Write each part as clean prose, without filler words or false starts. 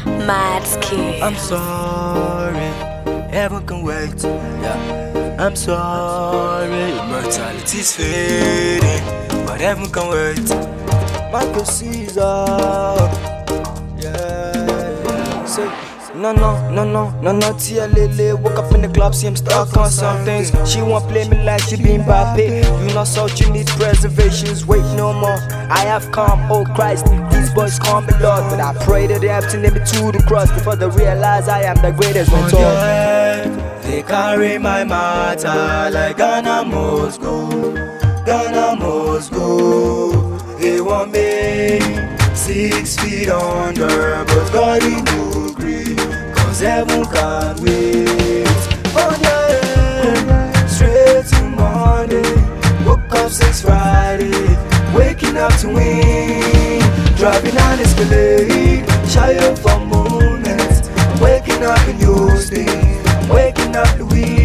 Madsky. I'm sorry, heaven can wait. Yeah, I'm sorry, mortality's fading, but heaven can wait. Michael Caesar. Yeah. Say, no, TLL. Woke up in the club, see him stuck on some things. She won't play me like she been Mbappe. You not salt, you need preservations. Wait no more, I have come, oh Christ. These boys call me Lord, but I pray that they have to name me to the cross before they realize I am the greatest mentor. On your head, they carry my matter like Ghana must go. Ghana must go. They want me 6 feet under, but God he no agree, cause heaven can't wait. Oh yeah, straight to Monday, woke up since Friday, waking up to win, driving on Escalade, shy up for moments, waking up in Houston, waking up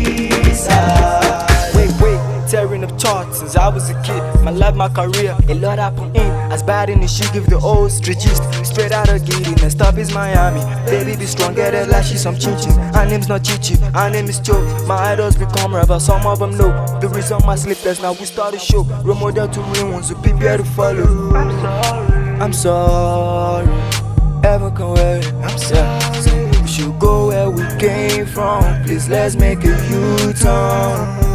Louisa. Tearing up charts since I was a kid. My life, my career, a lot I put in. As bad in the shit, give the old street gist. Straight out of Giddy, next stop is Miami. Baby, be strong, get it like she's some chin-chin. Her name's not Chichi, her name is Joe. My idols become rappers, some of them know. The reason my sleepless, now we start a show. Role model to real ones, so prepare to follow. I'm sorry, ever can wait. I'm sorry. We should go where we came from. Please, let's make a U-turn.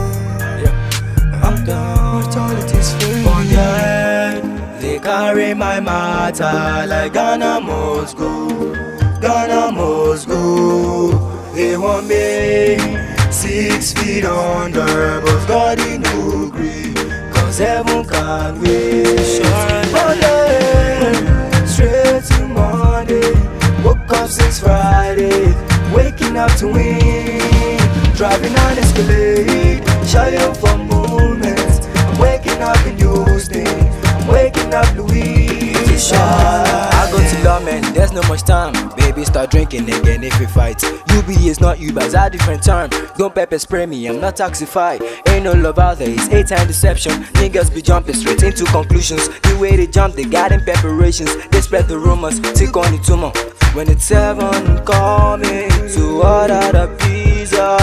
I'm done, mortality's fading. On your head, they carry my matter like Ghana must go. Ghana must go. They want me 6 feet under, but God he no agree, cause heaven can't wait. On your head, straight to Monday, woke up since Friday, waking up to win, driving on Escalade, shy up for moments. I'm waking up in Houston, I'm waking up Louisa. I go to law, man, there's no much time. Baby, start drinking again if we fight. UB is not you, but it's a different time. Don't pepper spray me, I'm not taxified. Ain't no love out there, it's 8-time deception. Niggas be jumping straight into conclusions. The way they jump, they got in preparations. They spread the rumors, tick on the tumor. When it's 7 coming to order the pizza,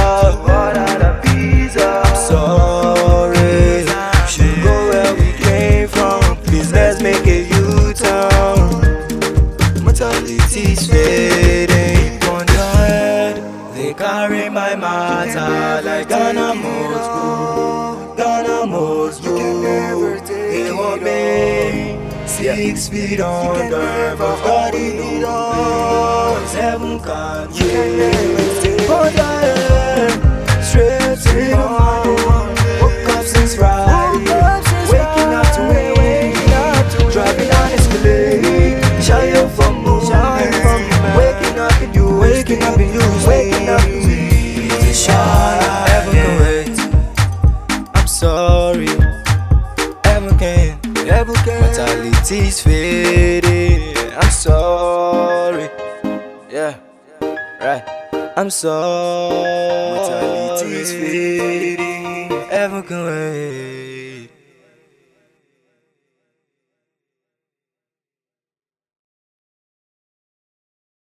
I'm sorry, should go where we came from. Please let's make a U-turn. Mortality's fading. On your head, they carry my matter like Ghana must go. Ghana must go. They want me 6 feet under, but God he knows heaven can't wait. On your head, straight to Monday, woke up since Friday, waking up to win, driving on Escalade, shy up for moments, waking up in you, waking up in you, shine. Heaven can wait. I'm sorry, heaven can. Mortality's fading. I'm sorry. Yeah, right. I'm sorry. Mortality's fading. Heaven can wait.